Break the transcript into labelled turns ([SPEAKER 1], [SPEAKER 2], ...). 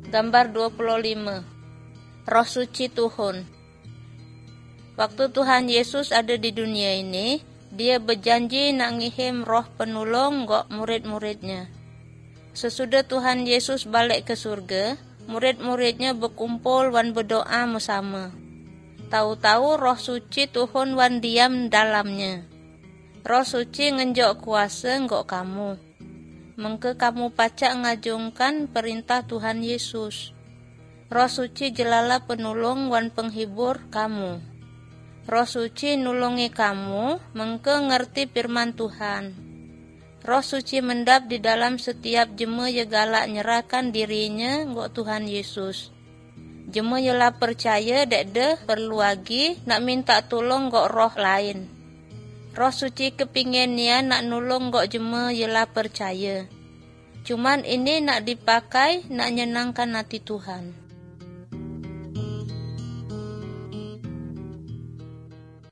[SPEAKER 1] Gambar 25. Roh Suci Tuhun. Waktu Tuhan Yesus ada di dunia ini, Dia berjanji nak ngirim roh penolong gok murid-muridnya. Sesudah Tuhan Yesus balik ke surga, murid-muridnya berkumpul wan berdoa bersama. Tahu-tahu Roh Suci Tuhun wan diam dalamnya. Roh Suci ngenjok kuasa gok kamu. Mengke kamu pacak ngajungkan perintah Tuhan Yesus. Roh Suci jelala penolong wan penghibur kamu. Roh Suci nulungi kamu, mengke ngerti firman Tuhan. Roh Suci mendap di dalam setiap jema ye galak nyerahkan dirinya ngok Tuhan Yesus. Jema ye lah percaya dek de perlu lagi nak minta tolong ngok roh lain. Roh Suci kepingin nia nak nulung ngok jema ye lah percaya. Cuman ini nak dipakai nak nyenangkan hati Tuhan.